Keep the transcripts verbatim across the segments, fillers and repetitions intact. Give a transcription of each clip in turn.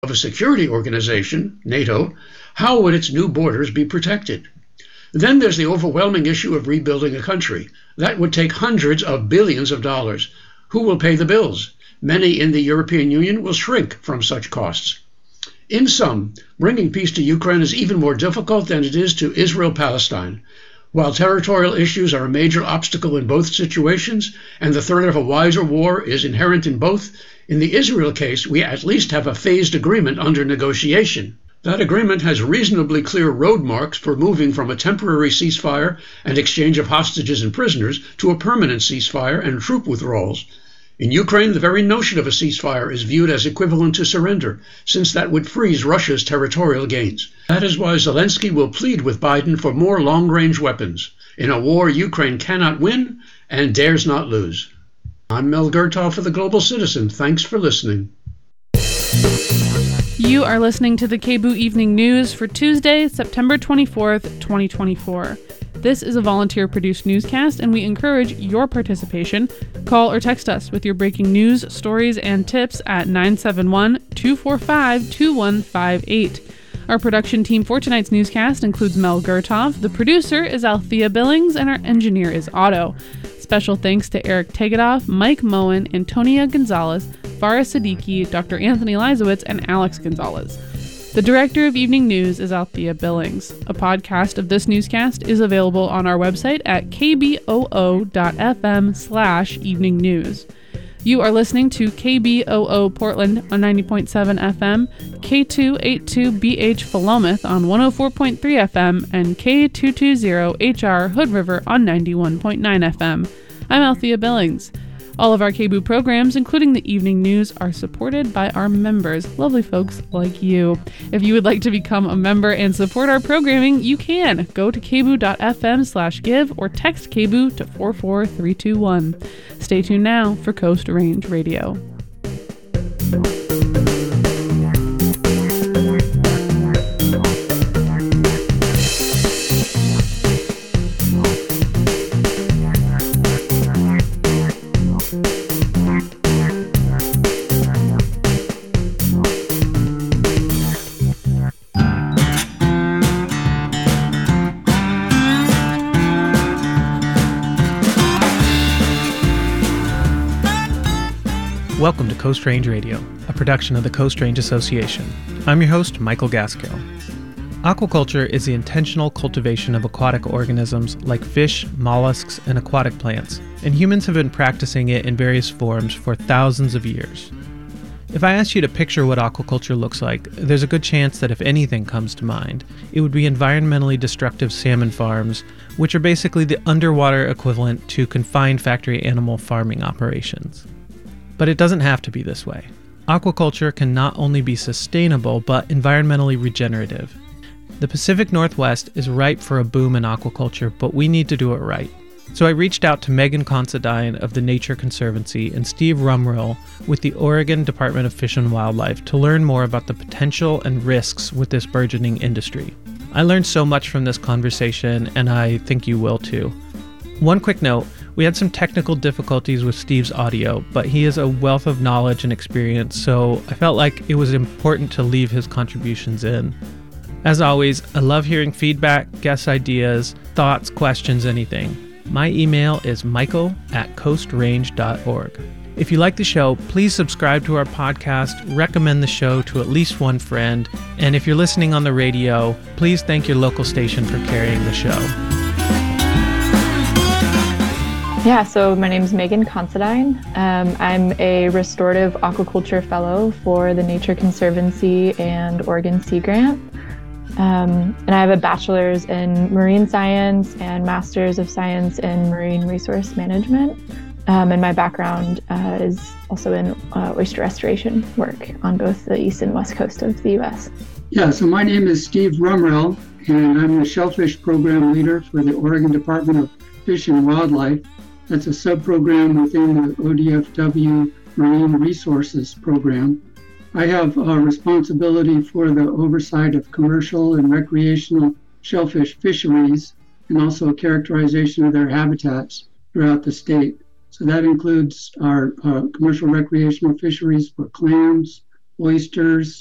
of a security organization, NATO, how would its new borders be protected? Then there's the overwhelming issue of rebuilding a country. That would take hundreds of billions of dollars. Who will pay the bills? Many in the European Union will shrink from such costs. In sum, bringing peace to Ukraine is even more difficult than it is to Israel-Palestine. While territorial issues are a major obstacle in both situations, and the threat of a wider war is inherent in both, in the Israel case, we at least have a phased agreement under negotiation. That agreement has reasonably clear road marks for moving from a temporary ceasefire and exchange of hostages and prisoners to a permanent ceasefire and troop withdrawals. In Ukraine, the very notion of a ceasefire is viewed as equivalent to surrender, since that would freeze Russia's territorial gains. That is why Zelensky will plead with Biden for more long-range weapons, in a war Ukraine cannot win and dares not lose. I'm Mel Gertow for The Global Citizen. Thanks for listening. You are listening to the K B O O Evening News for Tuesday, September twenty-fourth, twenty twenty-four. This is a volunteer-produced newscast, and we encourage your participation. Call or text us with your breaking news, stories, and tips at nine seven one, two four five, two one five eight. Our production team for tonight's newscast includes Mel Gertow, the producer is Althea Billings, and our engineer is Otto. Special thanks to Eric Tegedoff, Mike Moen, Antonia Gonzalez, Farah Siddiqui, Doctor Anthony Lizowitz, and Alex Gonzalez. The director of Evening News is Althea Billings. A podcast of this newscast is available on our website at kboo.fm slash evening news. You are listening to K B O O Portland on ninety point seven F M, K two eighty-two B H Philomath on one oh four point three F M, and K two twenty H R Hood River on ninety-one point nine F M. I'm Althea Billings. All of our K B O O programs, including the evening news, are supported by our members, lovely folks like you. If you would like to become a member and support our programming, you can. Go to kboo.fm slash give or text K B O O to four four three two one. Stay tuned now for Coast Range Radio. Welcome to Coast Range Radio, a production of the Coast Range Association. I'm your host, Michael Gaskill. Aquaculture is the intentional cultivation of aquatic organisms like fish, mollusks, and aquatic plants, and humans have been practicing it in various forms for thousands of years. If I asked you to picture what aquaculture looks like, there's a good chance that if anything comes to mind, it would be environmentally destructive salmon farms, which are basically the underwater equivalent to confined factory animal farming operations. But it doesn't have to be this way. Aquaculture can not only be sustainable, but environmentally regenerative. The Pacific Northwest is ripe for a boom in aquaculture, but we need to do it right. So I reached out to Megan Considine of the Nature Conservancy and Steve Rumrill with the Oregon Department of Fish and Wildlife to learn more about the potential and risks with this burgeoning industry. I learned so much from this conversation, and I think you will too. One quick note, we had some technical difficulties with Steve's audio, but he is a wealth of knowledge and experience, so I felt like it was important to leave his contributions in. As always, I love hearing feedback, guest ideas, thoughts, questions, anything. My email is michael at coastrange dot org. If you like the show, please subscribe to our podcast, recommend the show to at least one friend, and if you're listening on the radio, please thank your local station for carrying the show. Yeah, so my name is Megan Considine. Um, I'm a restorative aquaculture fellow for the Nature Conservancy and Oregon Sea Grant. Um, and I have a bachelor's in marine science and master's of science in marine resource management. Um, and my background uh, is also in uh, oyster restoration work on both the east and west coast of the U S. Yeah, so my name is Steve Rumrill, and I'm the Shellfish Program Leader for the Oregon Department of Fish and Wildlife. That's a sub-program within the O D F W Marine Resources Program. I have a responsibility for the oversight of commercial and recreational shellfish fisheries and also characterization of their habitats throughout the state. So that includes our uh, commercial recreational fisheries for clams, oysters,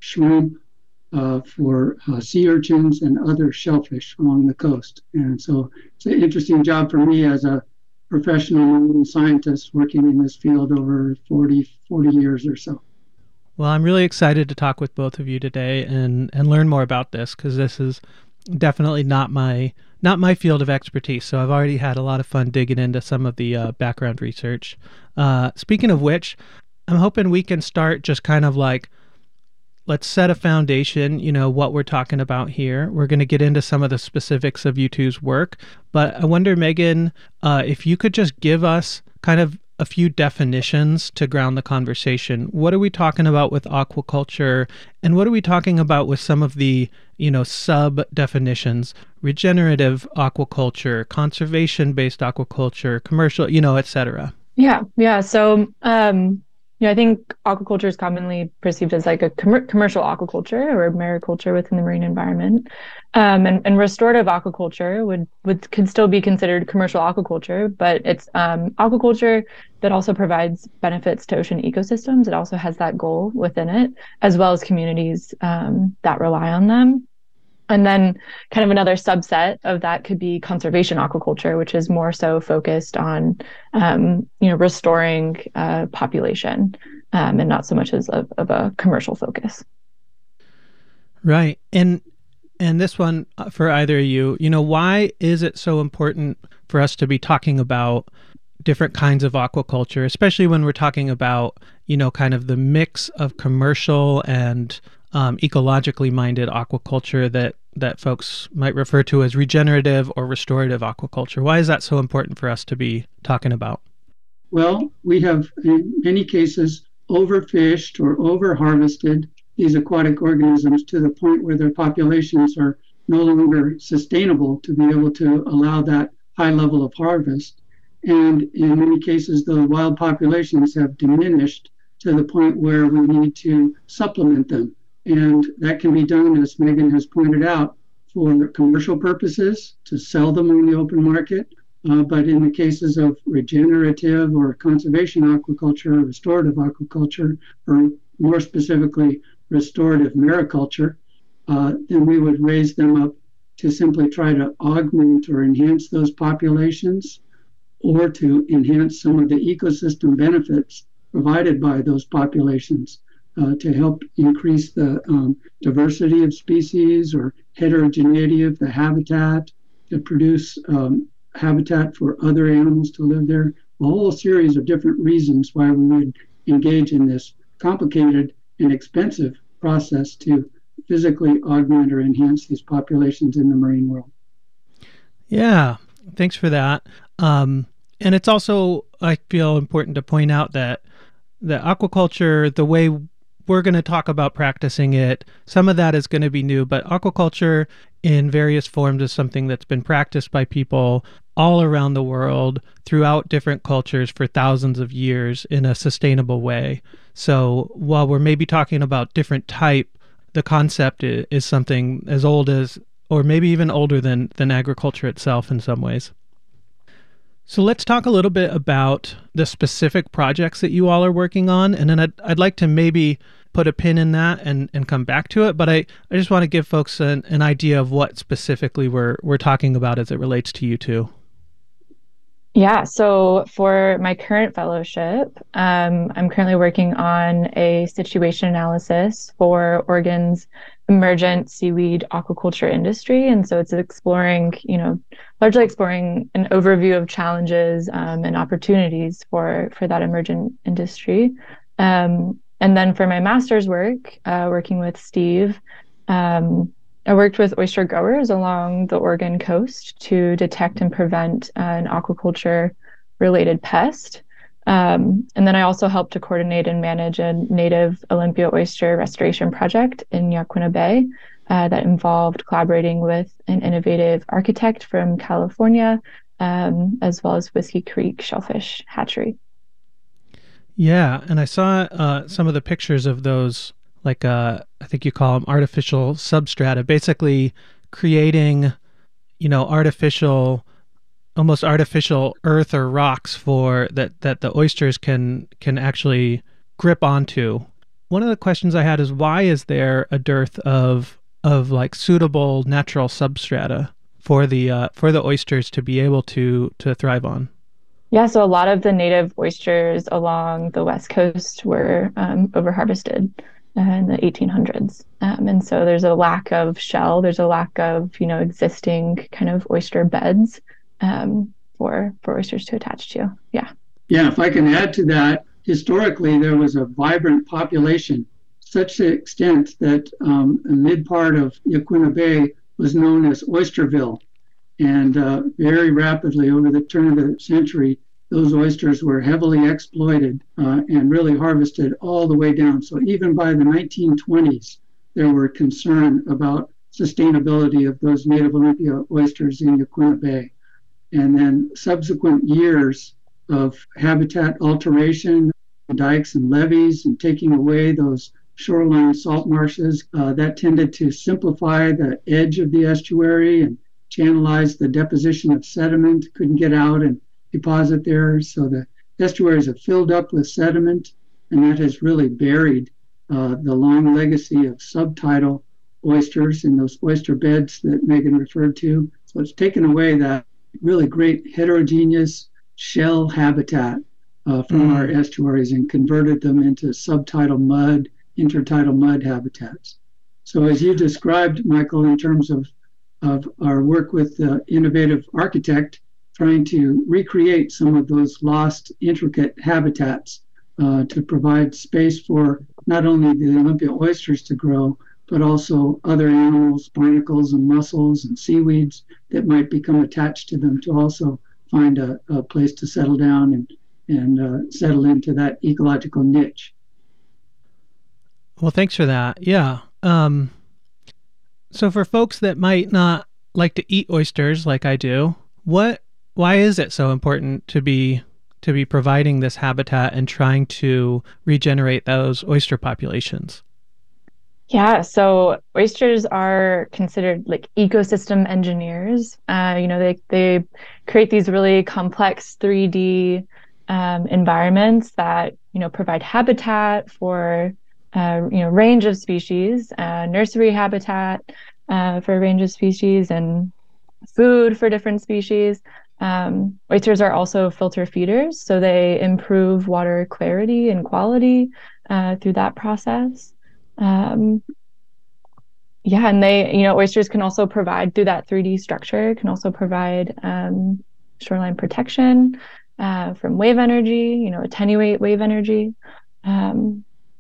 shrimp, uh, for uh, sea urchins and other shellfish along the coast. And so it's an interesting job for me as a professional marine scientist working in this field over forty, forty years or so. Well, I'm really excited to talk with both of you today and, and learn more about this, because this is definitely not my not my field of expertise. So I've already had a lot of fun digging into some of the uh, background research. Uh, speaking of which, I'm hoping we can start just kind of like, let's set a foundation, you know, what we're talking about here. We're going to get into some of the specifics of you two's work. But I wonder, Megan, uh, if you could just give us kind of a few definitions to ground the conversation. What are we talking about with aquaculture, and what are we talking about with some of the, you know, sub definitions? Regenerative aquaculture, conservation-based aquaculture, commercial, you know, et cetera. Yeah, yeah. So, um, you know, I think aquaculture is commonly perceived as like a com- commercial aquaculture or mariculture within the marine environment. Um, and, and restorative aquaculture would, would could still be considered commercial aquaculture, but it's um, aquaculture that also provides benefits to ocean ecosystems. It also has that goal within it, as well as communities um, that rely on them. And then kind of another subset of that could be conservation aquaculture, which is more so focused on, um, you know, restoring uh, population um, and not so much as of, of a commercial focus. Right. And and this one for either of you, you know, why is it so important for us to be talking about different kinds of aquaculture, especially when we're talking about, you know, kind of the mix of commercial and Um, ecologically minded aquaculture that, that folks might refer to as regenerative or restorative aquaculture? Why is that so important for us to be talking about? Well, we have in many cases overfished or overharvested these aquatic organisms to the point where their populations are no longer sustainable to be able to allow that high level of harvest. And in many cases, the wild populations have diminished to the point where we need to supplement them. And that can be done, as Megan has pointed out, for commercial purposes, to sell them on the open market. Uh, but in the cases of regenerative or conservation aquaculture, or restorative aquaculture, or more specifically, restorative mariculture, uh, then we would raise them up to simply try to augment or enhance those populations, or to enhance some of the ecosystem benefits provided by those populations. Uh, to help increase the um, diversity of species or heterogeneity of the habitat, to produce um, habitat for other animals to live there. A whole series of different reasons why we would engage in this complicated and expensive process to physically augment or enhance these populations in the marine world. Yeah, thanks for that. Um, and it's also, I feel, important to point out that the aquaculture, the way we're going to talk about practicing it, some of that is going to be new, but aquaculture in various forms is something that's been practiced by people all around the world throughout different cultures for thousands of years in a sustainable way. So while we're maybe talking about different type, the concept is, is something as old as, or maybe even older than, than agriculture itself in some ways. So let's talk a little bit about the specific projects that you all are working on. And then I'd, I'd like to maybe put a pin in that and, and come back to it. But I, I just want to give folks an, an idea of what specifically we're we're talking about as it relates to you two. Yeah, so for my current fellowship, um, I'm currently working on a situation analysis for Oregon's emergent seaweed aquaculture industry. And so it's exploring, you know, largely exploring an overview of challenges um, and opportunities for, for that emergent industry. Um, and then for my master's work, uh, working with Steve, um, I worked with oyster growers along the Oregon coast to detect and prevent uh, an aquaculture-related pest. Um, and then I also helped to coordinate and manage a native Olympia oyster restoration project in Yaquina Bay uh, that involved collaborating with an innovative architect from California, um, as well as Whiskey Creek Shellfish Hatchery. Yeah, and I saw uh, some of the pictures of those, like uh, I think you call them artificial substrata, basically creating, you know, artificial, almost artificial earth or rocks for that, that the oysters can can actually grip onto one of the questions I had is, why is there a dearth of of like suitable natural substrata for the uh, for the oysters to be able to to thrive on? Yeah, so a lot of the native oysters along the West Coast were um, overharvested uh, in the eighteen hundreds. Um, and so there's a lack of shell, there's a lack of, you know, existing kind of oyster beds um, for, for oysters to attach to. Yeah. Yeah, if I can add to that, historically there was a vibrant population, such to the extent that um, a mid part of Yaquina Bay was known as Oysterville. And uh, very rapidly over the turn of the century, those oysters were heavily exploited uh, and really harvested all the way down. So even by the nineteen twenties, there were concern about sustainability of those native Olympia oysters in Yaquina Bay. And then subsequent years of habitat alteration, dikes and levees, and taking away those shoreline salt marshes, uh, that tended to simplify the edge of the estuary and channelize the deposition of sediment, couldn't get out and deposit there. So the estuaries have filled up with sediment, and that has really buried uh, the long legacy of subtidal oysters in those oyster beds that Megan referred to. So it's taken away that really great heterogeneous shell habitat uh, from mm. our estuaries and converted them into subtidal mud, intertidal mud habitats. So as you described, Michael, in terms of of our work with the innovative architect, trying to recreate some of those lost intricate habitats uh, to provide space for not only the Olympia oysters to grow, but also other animals, barnacles and mussels and seaweeds that might become attached to them to also find a, a place to settle down and, and uh, settle into that ecological niche. Well, thanks for that. Yeah. Um... So for folks that might not like to eat oysters like I do, what why is it so important to be to be providing this habitat and trying to regenerate those oyster populations? Yeah, so oysters are considered like ecosystem engineers. Uh, you know, they they create these really complex three D um, environments that, you know, provide habitat for Uh, you know, range of species, uh, nursery habitat uh, for a range of species, and food for different species. Um, oysters are also filter feeders, so they improve water clarity and quality uh, through that process. Um, yeah, and they, you know, oysters can also provide, through that three D structure, can also provide um, shoreline protection uh, from wave energy, you know, attenuate wave energy. Um,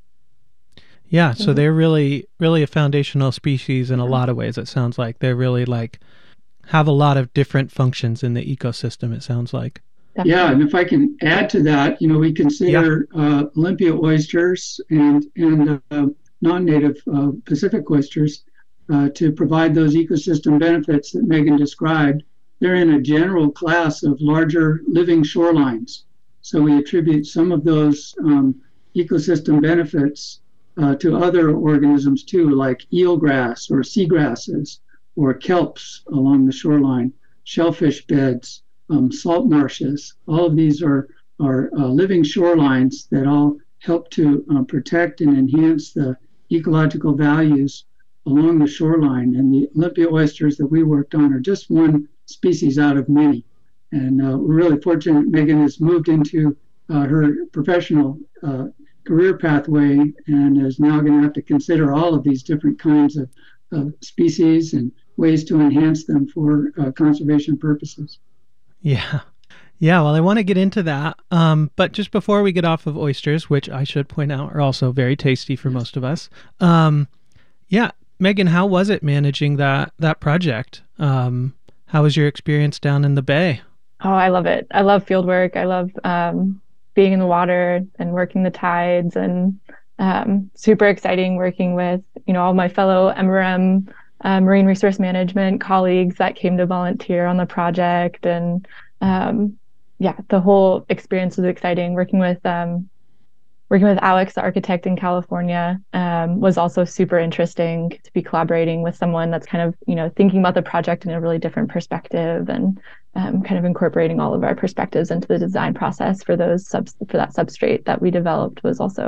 Yeah, so they're really, really a foundational species in a lot of ways. It sounds like they're really like have a lot of different functions in the ecosystem, it sounds like. Definitely. Yeah, and if I can add to that, you know, we consider yeah. uh, Olympia oysters and, and uh, non-native uh, Pacific oysters uh, to provide those ecosystem benefits that Megan described. They're in a general class of larger living shorelines. So we attribute some of those um, ecosystem benefits Uh, to other organisms too, like eelgrass or seagrasses or kelps along the shoreline, shellfish beds, um, salt marshes. All of these are, are uh, living shorelines that all help to uh, protect and enhance the ecological values along the shoreline. And the Olympia oysters that we worked on are just one species out of many. And uh, we're really fortunate Megan has moved into uh, her professional uh, career pathway and is now going to have to consider all of these different kinds of, of species and ways to enhance them for uh, conservation purposes. Yeah. Yeah, well, I want to get into that. Um, but just before we get off of oysters, which I should point out are also very tasty for most of us. Um, yeah, Megan, how was it managing that, that project? Um, how was your experience down in the Bay? Oh, I love it. I love field work. I love um, being in the water and working the tides, and um, super exciting working with, you know, all my fellow M R M uh, marine resource management colleagues that came to volunteer on the project. And um, yeah, the whole experience was exciting. Working with um, working with Alex, the architect in California, um, was also super interesting to be collaborating with someone that's kind of, you know, thinking about the project in a really different perspective, and um, kind of incorporating all of our perspectives into the design process for those subs for that substrate that we developed was also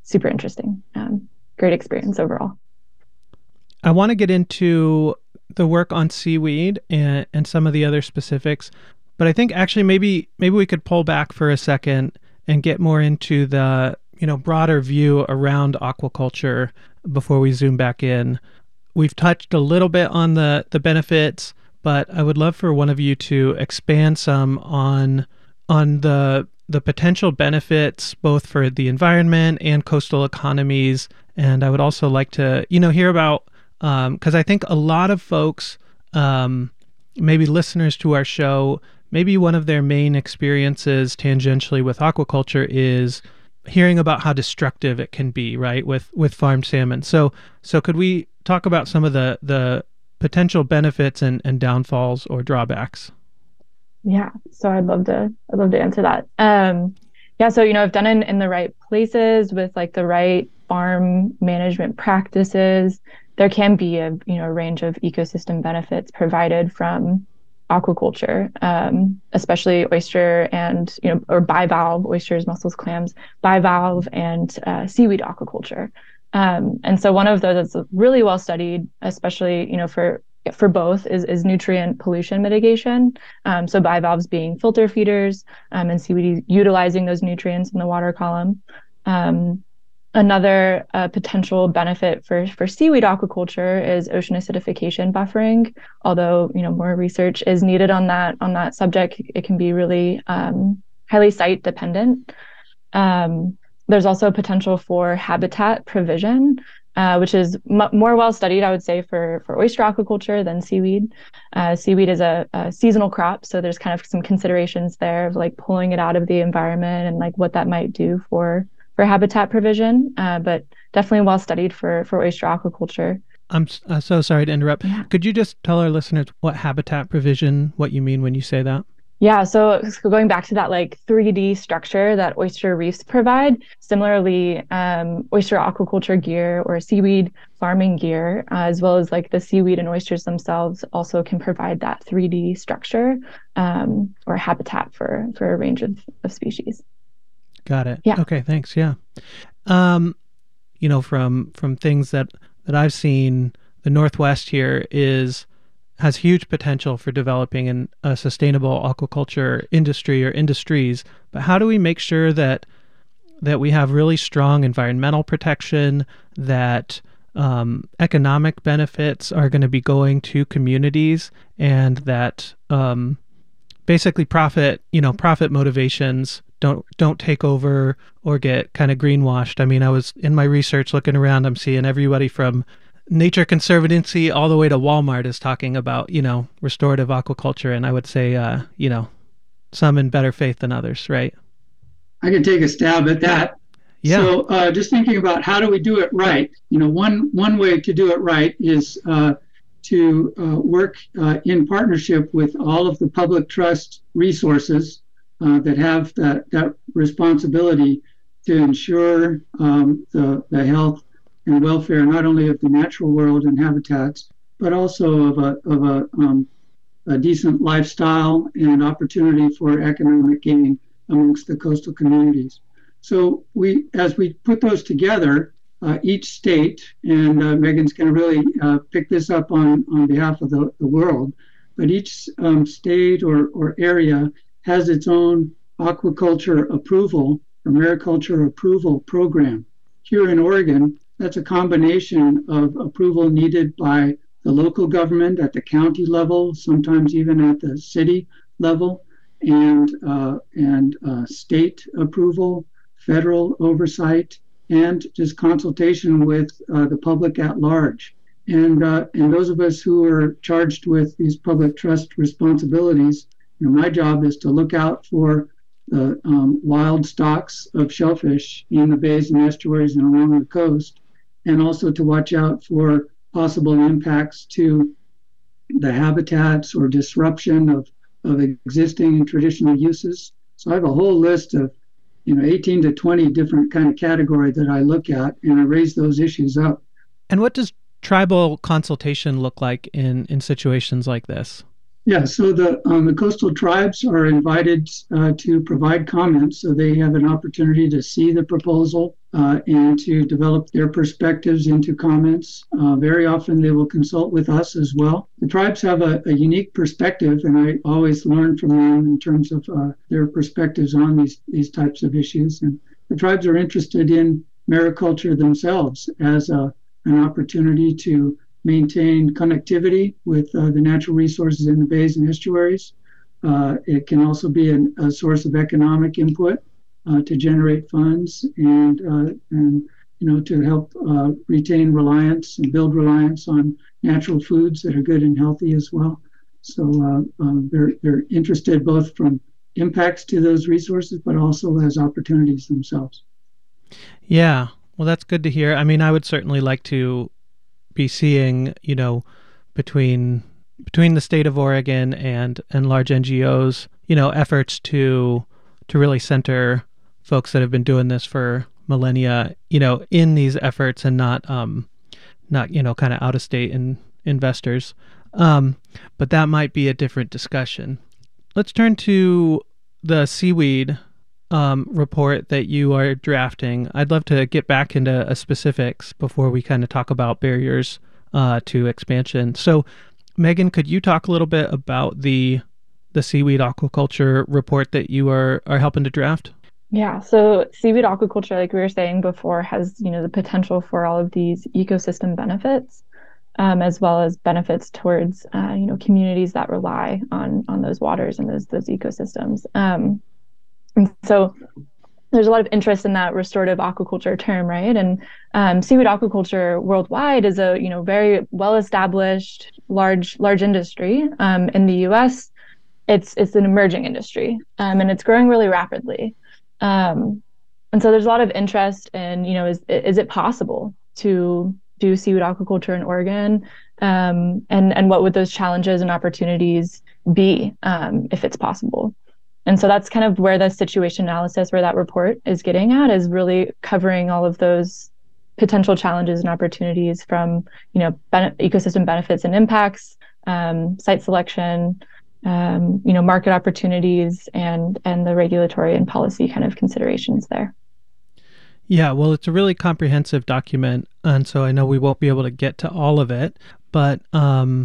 super interesting. Um, great experience overall. I want to get into the work on seaweed and, and some of the other specifics, but I think actually maybe maybe we could pull back for a second and get more into the, you know, broader view around aquaculture before we zoom back in. We've touched a little bit on the, the benefits, but I would love for one of you to expand some on on the the potential benefits both for the environment and coastal economies. And I would also like to, you know, hear about, because um, I think a lot of folks, um, maybe listeners to our show, maybe one of their main experiences tangentially with aquaculture is hearing about how destructive it can be, right, with with farmed salmon. So so could we talk about some of the the potential benefits and, and downfalls or drawbacks? Yeah, so I'd love to I'd love to answer that. Um, yeah, so you know, if done in, in the right places with like the right farm management practices, there can be a you know a range of ecosystem benefits provided from aquaculture, um, especially oyster and you know or bivalve oysters, mussels, clams, bivalve and uh, seaweed aquaculture. Um, and so one of those that's really well studied, especially you know for for both, is, is nutrient pollution mitigation. Um, so bivalves being filter feeders, um, and seaweed utilizing those nutrients in the water column. Um, another uh, potential benefit for, for seaweed aquaculture is ocean acidification buffering. Although you know more research is needed on that on that subject, it can be really um, highly site dependent. Um, there's also potential for habitat provision. Uh, which is m- more well studied, I would say, for, for oyster aquaculture than seaweed. Uh, seaweed is a, a seasonal crop, so there's kind of some considerations there of like pulling it out of the environment and like what that might do for for habitat provision. Uh, but definitely well studied for for oyster aquaculture. I'm uh, so sorry to interrupt. Yeah. Could you just tell our listeners what habitat provision, what you mean when you say that? Yeah, so going back to that like three D structure that oyster reefs provide, similarly, um, oyster aquaculture gear or seaweed farming gear, uh, as well as like the seaweed and oysters themselves, also can provide that three D structure um, or habitat for for a range of, of species. Got it. Yeah. Okay, thanks. Yeah. Um, you know, from from things that, that I've seen, the Northwest here is has huge potential for developing an, a sustainable aquaculture industry or industries. But how do we make sure that that we have really strong environmental protection, that um, economic benefits are going to be going to communities, and that um, basically profit, you know, profit motivations don't don't take over or get kind of greenwashed? I mean, I was in my research looking around, I'm seeing everybody from Nature Conservancy all the way to Walmart is talking about, you know, restorative aquaculture. And I would say, uh, you know, some in better faith than others, right? I can take a stab at that. Yeah. So uh, just thinking about how do we do it right? You know, one one way to do it right is uh, to uh, work uh, in partnership with all of the public trust resources uh, that have that, that responsibility to ensure um, the, the health and welfare not only of the natural world and habitats, but also of a of a, um, a decent lifestyle and opportunity for economic gain amongst the coastal communities. So we, as we put those together, uh, each state, and uh, Megan's going to really uh, pick this up on, on behalf of the, the world, but each um, state or, or area has its own aquaculture approval or mariculture approval program. Here in Oregon, that's a combination of approval needed by the local government at the county level, sometimes even at the city level, and uh, and uh, state approval, federal oversight, and just consultation with uh, the public at large. And uh, and those of us who are charged with these public trust responsibilities, you know, my job is to look out for the um, wild stocks of shellfish in the bays and estuaries and along the coast, and also to watch out for possible impacts to the habitats or disruption of, of existing and traditional uses. So I have a whole list of, you know, eighteen to twenty different kind of categories that I look at, and I raise those issues up. And what does tribal consultation look like in, in situations like this? Yeah, so the um, the coastal tribes are invited uh, to provide comments, so they have an opportunity to see the proposal uh, and to develop their perspectives into comments. Uh, very often they will consult with us as well. The tribes have a, a unique perspective, and I always learn from them in terms of uh, their perspectives on these, these types of issues. And the tribes are interested in mariculture themselves as a, an opportunity to maintain connectivity with uh, the natural resources in the bays and estuaries. Uh, it can also be an, a source of economic input uh, to generate funds and, uh, and you know, to help uh, retain reliance and build reliance on natural foods that are good and healthy as well. So uh, um, they're, they're interested both from impacts to those resources, but also as opportunities themselves. Yeah, well, that's good to hear. I mean, I would certainly like to be seeing, you know, between between the state of Oregon and and large N G Os, you know, efforts to to really center folks that have been doing this for millennia, you know, in these efforts and not um not, you know, kind of out of state and investors. Um, but that might be a different discussion. Let's turn to the seaweed Um, report that you are drafting. I'd love to get back into uh, specifics before we kind of talk about barriers uh, to expansion. So, Megan, could you talk a little bit about the the seaweed aquaculture report that you are are helping to draft? Yeah, so seaweed aquaculture, like we were saying before, has you know the potential for all of these ecosystem benefits, um, as well as benefits towards uh, you know communities that rely on on those waters and those those ecosystems. Um, And so there's a lot of interest in that restorative aquaculture term, right? And um, seaweed aquaculture worldwide is a you know very well-established, large large industry. Um, in the U S, it's it's an emerging industry, um, and it's growing really rapidly. Um, and so there's a lot of interest in you know is is it possible to do seaweed aquaculture in Oregon, um, and and what would those challenges and opportunities be um, if it's possible? And so that's kind of where the situation analysis, where that report is getting at, is really covering all of those potential challenges and opportunities from, you know, ben- ecosystem benefits and impacts, um, site selection, um, you know, market opportunities, and and the regulatory and policy kind of considerations there. Yeah, well, it's a really comprehensive document, and so I know we won't be able to get to all of it, but um,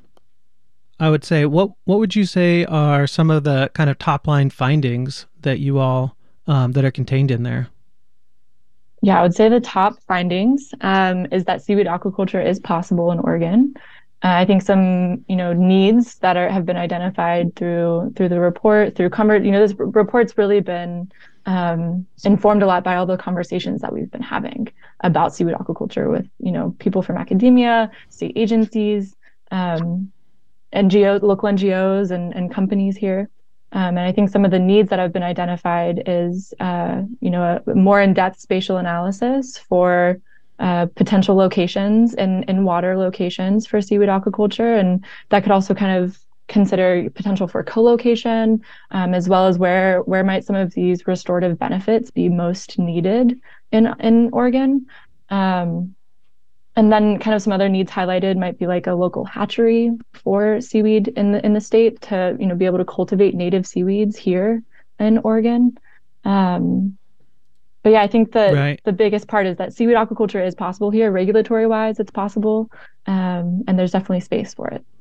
I would say, what what would you say are some of the kind of top line findings that you all um, that are contained in there? Yeah, I would say the top findings um, is that seaweed aquaculture is possible in Oregon. Uh, I think some you know needs that are have been identified through through the report, through conver- you know this report's really been um, informed a lot by all the conversations that we've been having about seaweed aquaculture with you know people from academia, state agencies. Um, N G Os, local N G Os and, and companies here. Um, and I think some of the needs that have been identified is, uh, you know, a more in-depth spatial analysis for uh, potential locations and, and water locations for seaweed aquaculture. And that could also kind of consider potential for co-location, um, as well as where where might some of these restorative benefits be most needed in, in Oregon. Um, And then kind of some other needs highlighted might be like a local hatchery for seaweed in the in the state to, you know, be able to cultivate native seaweeds here in Oregon. Um, but yeah, I think that Right. the biggest part is that seaweed aquaculture is possible here. Regulatory wise, it's possible. Um, and there's definitely space for it.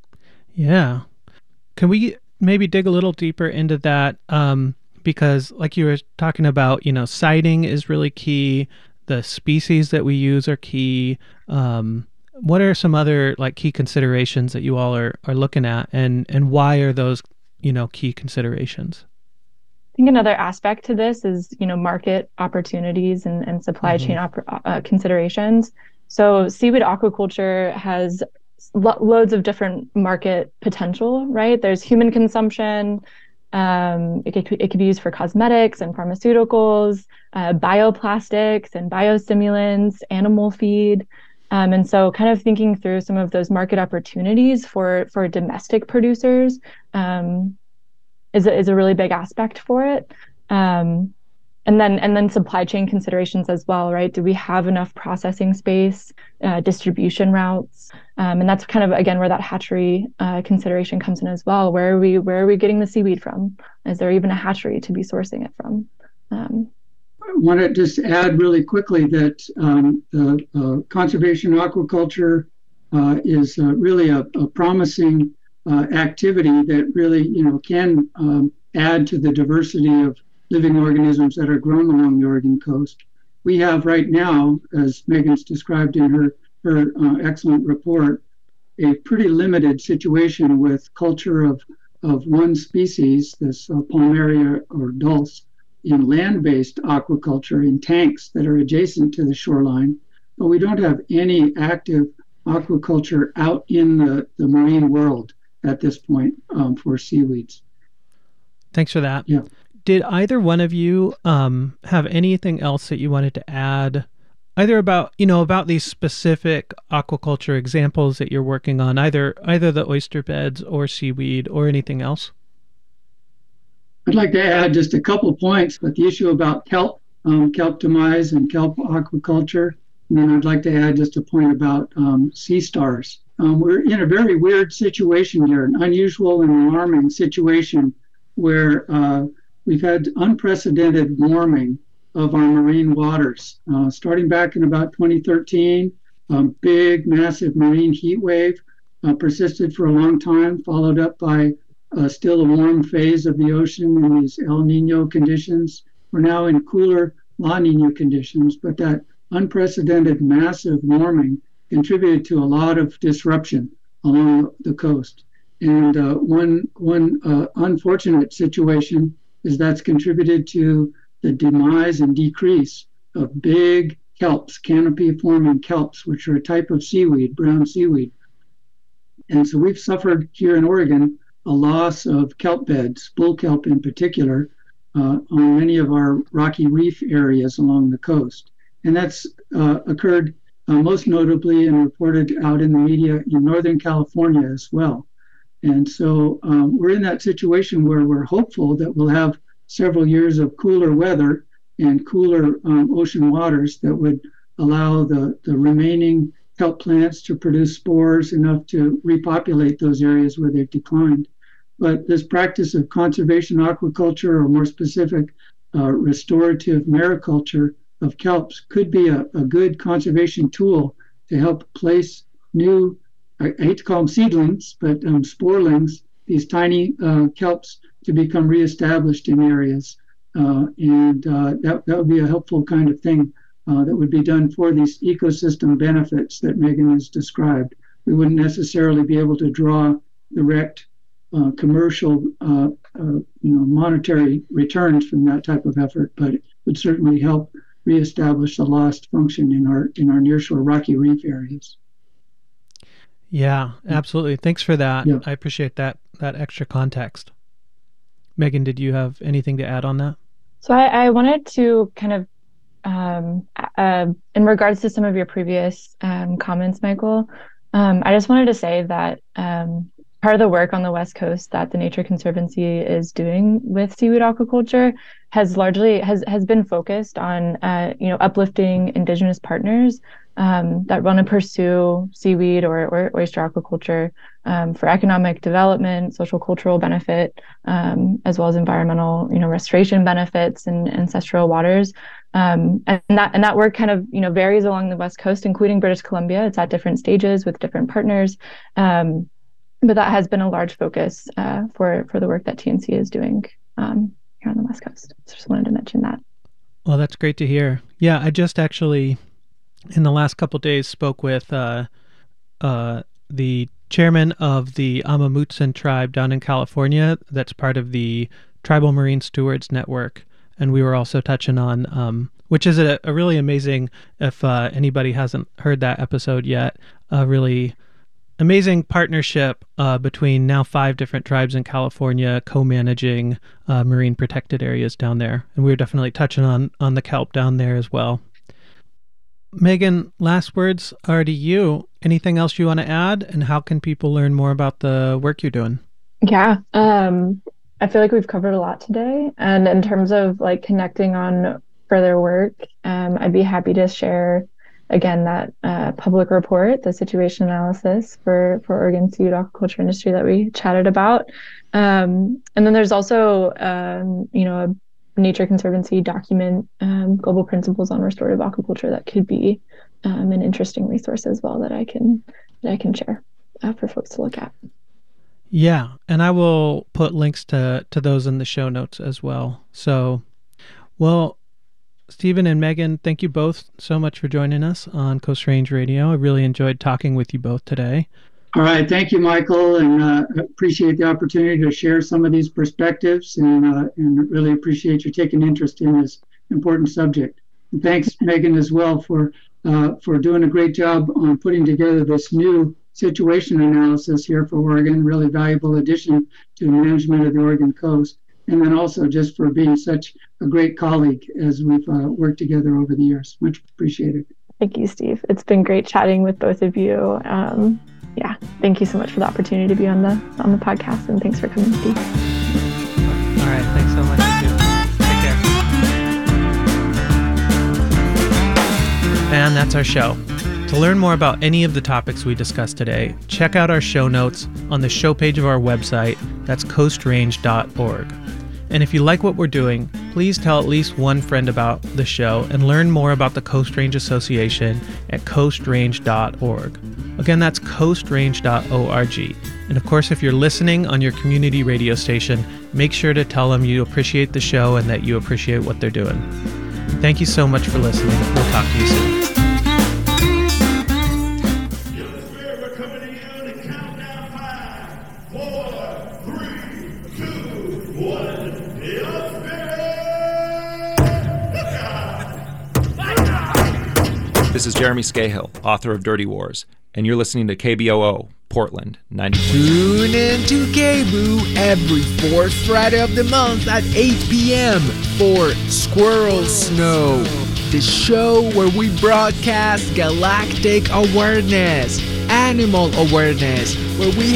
Yeah. Can we maybe dig a little deeper into that? Um, because like you were talking about, you know, siting is really key. The species that we use are key. Um, what are some other like key considerations that you all are, are looking at, and, and why are those, you know, key considerations? I think another aspect to this is, you know, market opportunities and, and supply mm-hmm. chain op- uh, considerations. So seaweed aquaculture has lo- loads of different market potential, right? There's human consumption. Um, it could, it could be used for cosmetics and pharmaceuticals, uh, bioplastics and biostimulants, animal feed. Um, and so kind of thinking through some of those market opportunities for, for domestic producers um, is, a, is a really big aspect for it. Um, and then and then supply chain considerations as well, right? Do we have enough processing space, uh, distribution routes? Um, and that's kind of, again, where that hatchery uh, consideration comes in as well. Where are we, where are we getting the seaweed from? Is there even a hatchery to be sourcing it from? Um, I want to just add really quickly that um, the uh, conservation aquaculture uh, is uh, really a, a promising uh, activity that really, you know, can um, add to the diversity of living organisms that are grown along the Oregon coast. We have right now, as Megan's described in her, her uh, excellent report, a pretty limited situation with culture of, of one species, this uh, Palmaria or dulce, in land-based aquaculture in tanks that are adjacent to the shoreline, but we don't have any active aquaculture out in the, the marine world at this point um, for seaweeds. Thanks for that. Yeah. Did either one of you um, have anything else that you wanted to add, either about, you know, about these specific aquaculture examples that you're working on, either either the oyster beds or seaweed or anything else? I'd like to add just a couple of points, but the issue about kelp, um, kelp demise and kelp aquaculture, and then I'd like to add just a point about um, sea stars. Um, we're in a very weird situation here, an unusual and alarming situation where uh, we've had unprecedented warming of our marine waters. Uh, starting back in about twenty thirteen, a big, massive marine heat wave uh, persisted for a long time, followed up by uh, still a warm phase of the ocean in these El Nino conditions. We're now in cooler La Nina conditions, but that unprecedented massive warming contributed to a lot of disruption along the coast. And uh, one, one uh, unfortunate situation is that's contributed to the demise and decrease of big kelps, canopy-forming kelps, which are a type of seaweed, brown seaweed. And so we've suffered here in Oregon a loss of kelp beds, bull kelp in particular, uh, on many of our rocky reef areas along the coast. And that's uh, occurred uh, most notably and reported out in the media in Northern California as well. And so um, we're in that situation where we're hopeful that we'll have several years of cooler weather and cooler um, ocean waters that would allow the, the remaining kelp plants to produce spores enough to repopulate those areas where they've declined. But this practice of conservation aquaculture, or more specific, uh, restorative mariculture of kelps, could be a, a good conservation tool to help place new, I, I hate to call them seedlings, but um, sporelings, these tiny uh, kelps, to become reestablished in areas. Uh, and uh, that, that would be a helpful kind of thing uh, that would be done for these ecosystem benefits that Megan has described. We wouldn't necessarily be able to draw direct uh, commercial, uh, uh, you know, monetary returns from that type of effort, but it would certainly help reestablish the lost function in our in our nearshore rocky reef areas. Yeah, absolutely. Thanks for that. Yeah. I appreciate that that extra context. Megan, did you have anything to add on that? So I, I wanted to kind of, um, uh, in regards to some of your previous um, comments, Michael, um, I just wanted to say that um, part of the work on the West Coast that the Nature Conservancy is doing with seaweed aquaculture has largely has has been focused on uh, you know uplifting Indigenous partners um, that want to pursue seaweed or, or oyster aquaculture um, for economic development, social cultural benefit, um, as well as environmental you know restoration benefits in ancestral waters. Um, and that and that work kind of you know varies along the West Coast, including British Columbia. It's at different stages with different partners. Um, But that has been a large focus uh, for for the work that T N C is doing um, here on the West Coast. So just wanted to mention that. Well, that's great to hear. Yeah, I just actually, in the last couple of days, spoke with uh, uh, the chairman of the Amamutsan tribe down in California. That's part of the Tribal Marine Stewards Network. And we were also touching on, um, which is a, a really amazing, if uh, anybody hasn't heard that episode yet, a really amazing partnership uh, between now five different tribes in California co-managing uh, marine protected areas down there. And we were definitely touching on, on the kelp down there as well. Megan, last words are to you. Anything else you want to add? And how can people learn more about the work you're doing? Yeah, um, I feel like we've covered a lot today. And in terms of like connecting on further work, um, I'd be happy to share again, that uh, public report, the situation analysis for, for Oregon seafood aquaculture industry that we chatted about. Um, and then there's also, um, you know, a Nature Conservancy document, um, Global Principles on Restorative Aquaculture, that could be um, an interesting resource as well that I can that I can share uh, for folks to look at. Yeah, and I will put links to, to those in the show notes as well. So, well, Stephen and Megan, thank you both so much for joining us on Coast Range Radio. I really enjoyed talking with you both today. All right. Thank you, Michael, and uh, appreciate the opportunity to share some of these perspectives, and uh, and really appreciate your taking interest in this important subject. And thanks, Megan, as well, for uh, for doing a great job on putting together this new situation analysis here for Oregon, really valuable addition to the management of the Oregon coast. And then also just for being such a great colleague as we've uh, worked together over the years. Much appreciated. Thank you, Steve. It's been great chatting with both of you. Um, yeah, thank you so much for the opportunity to be on the on the podcast, and thanks for coming, Steve. All right, thanks so much, you too. Take care. And that's our show. To learn more about any of the topics we discussed today, check out our show notes on the show page of our website. That's coast range dot org. And if you like what we're doing, please tell at least one friend about the show and learn more about the Coast Range Association at coast range dot org. Again, that's coast range dot org. And of course, if you're listening on your community radio station, make sure to tell them you appreciate the show and that you appreciate what they're doing. Thank you so much for listening. We'll talk to you soon. This is Jeremy Scahill, author of Dirty Wars, and you're listening to K B O O, Portland, ninety. Tune in to K B O O every fourth Friday of the month at eight p.m. for Squirrel Snow, the show where we broadcast galactic awareness, animal awareness, where we